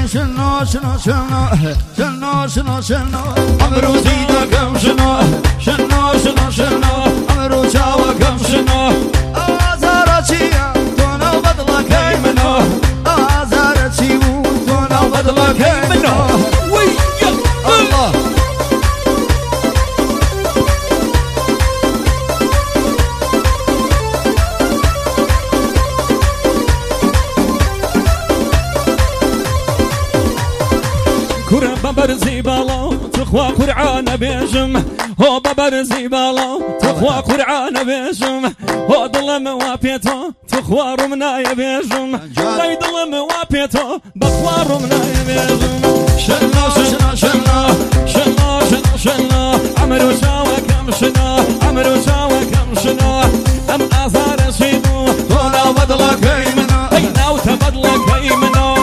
شنو شنو شنو شنو شنو شنو عمرو زيدكم شنو شنو شنو شنو عمرو شاوكم شنو أزارتشيا تونا وبدلك هي منو أزارتشي تونا وبدلك هي منو ويا الله كره ببرزي بالا تخوى قرعان بيجم هو ببرزي بالا تخوى قرعان بيجم هو ظلم وابيتو تخوى رمنا يبيجم غيد ظلم وابيتو بخوى رمنا يبيجم شنو شنو شنو شنو شنو شنو عمرو شاوى كم شنو عمرو شاوى كم شنو ام اثار شيدو هنا بدلك هيمنو هينا وتبدلك هيمنو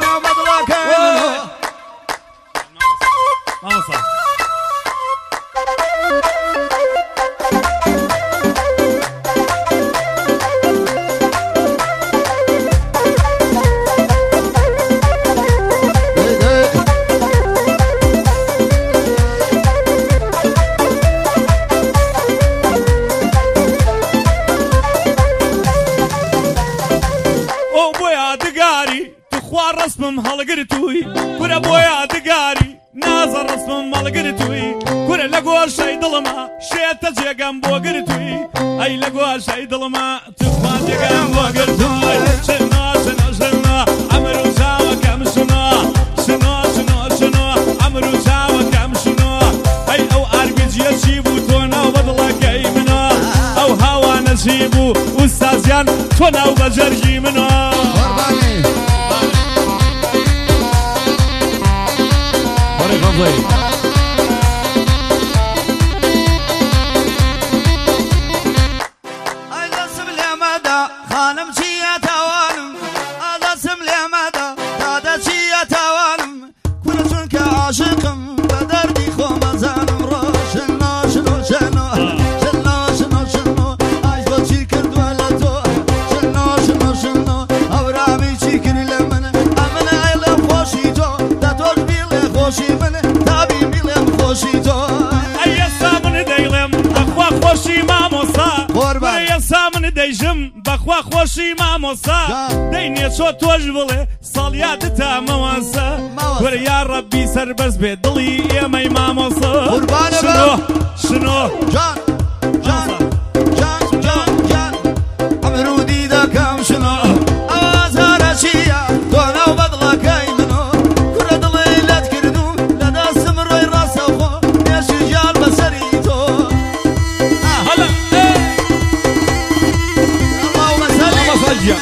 رسمم هالقرتوي كره بويا دقاري نازر رسمم هالقرتوي كره لقوا شي ظلمه شيت جيقم بو قرتوي اي لقوا شي ظلمه تخوان جيقم بو قرتوي شنو شنو شنو عمرو شاوى كم شنو شنو شنو شنو عمرو شاوى كم شنو اي او اربيج يجيبو تونا وبدلك اي منو او هوا نجيبو استاذيان تونا وبجرجي منو ألسم لمدى خانم شيا توانم ألسم لمدى دادا شيا توانم كل شنك عاشقم بدردي خو مزانم رو شنو شنو شنو شنو شنو شنو عايز شي كرد ولا تو شنو شنو شنو أورامي شي كر لمن أمن عيلم خوشي تو داتوش بيلي خوشي من تابي بيلم خوشي تو أي سامن ديلم بخوا خوشي ماموسا أي سامن ديجم بخوا خوشي ماموسا ديني شو توجبله صليات تا موانسا ور يا ربي سربز بدلي يا مي ماموسا شنو شنو جان جان جان جان جان عمرو ديدا كم شنو أوازار شيا تونا وبدلك هاي منو كره دلي لا تكردو لا داسم روي راسه خو يا شجال بسريتو هلا اللهم صل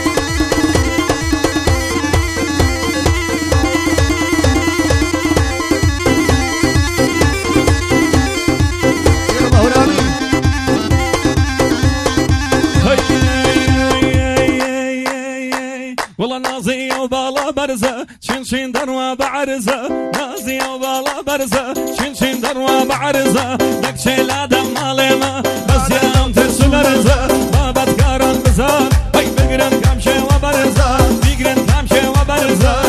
والله نازية وبالا برزة شين شين دروا بعرزة نازية وبالا برزة شين شين دروا بعرزة دك شيلا دم ماليما بس يا أم ترسو برزة بابا تكارن بزار هاي بقرن كام شي وبرزة بقرن كام شي وبرزة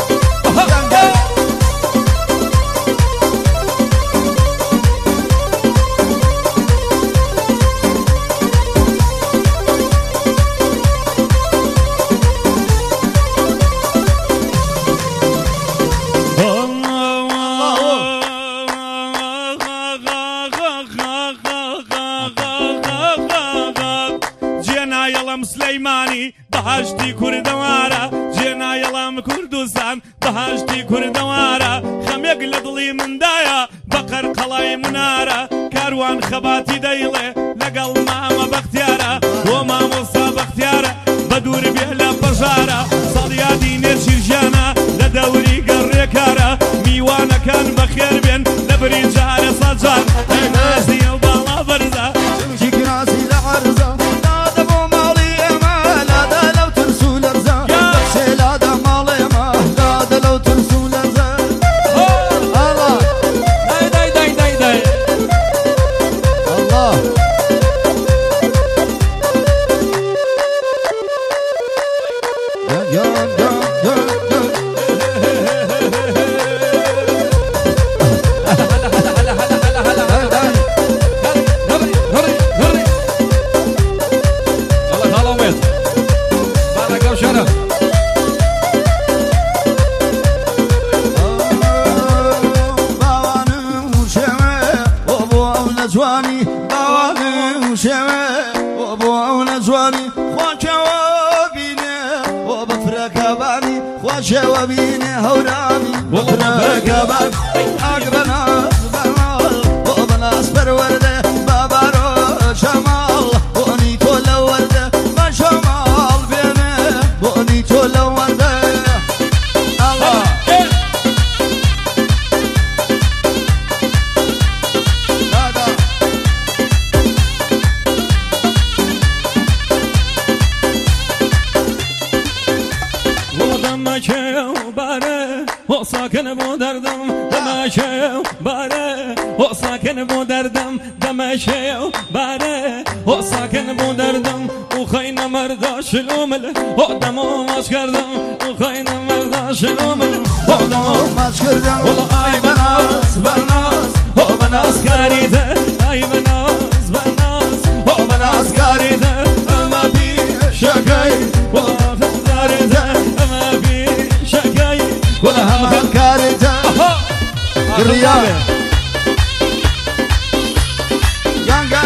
سليماني بهشتي كردوارا جينا يلام كردستان بهشتي كردوارا خم يقلدلي من دايا بقر قلاي منارا كاروان خباتي ديلي لقل ماما بختيارا وما مصا بختيارا بدور بيهلا بجارا صاليا ديني شرجانا لدوري قريكارا ميوانا كان بخير بين لبري جاري صجار ناسي وبالا برزا شمشي راسي لعرزة بفركباني خوشة وبيني هوراني بفركباني أقبناس بناس وبناس برورده بابارو شمال وأني تولى ورده ما شمال بيني وأني تولى ورده الله ساكن بو دردم دمشق باره و ساکن بو دردم دمشق باره و ساکن بو دردم و خاین مردا شلومل و دمو ماش کردم و خاین مردا شلومل و دمو ماش کردم والله ای بناس بناس و بناس کاریده ای بناس بناس و بناس کاریده اما بی شکای والله کاریده اما بی شکای كلها هم كارثة الرياضة يانجا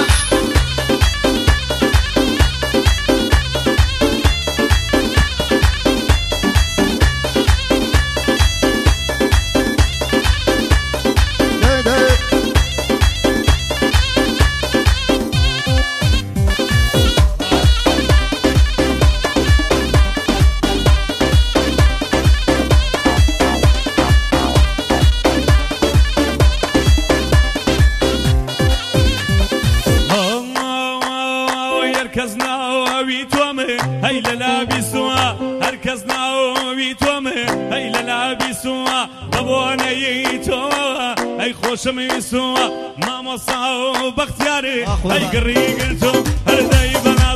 خوشم سوا ما مصاو بختیاری ای گری گلتو هر دای بنا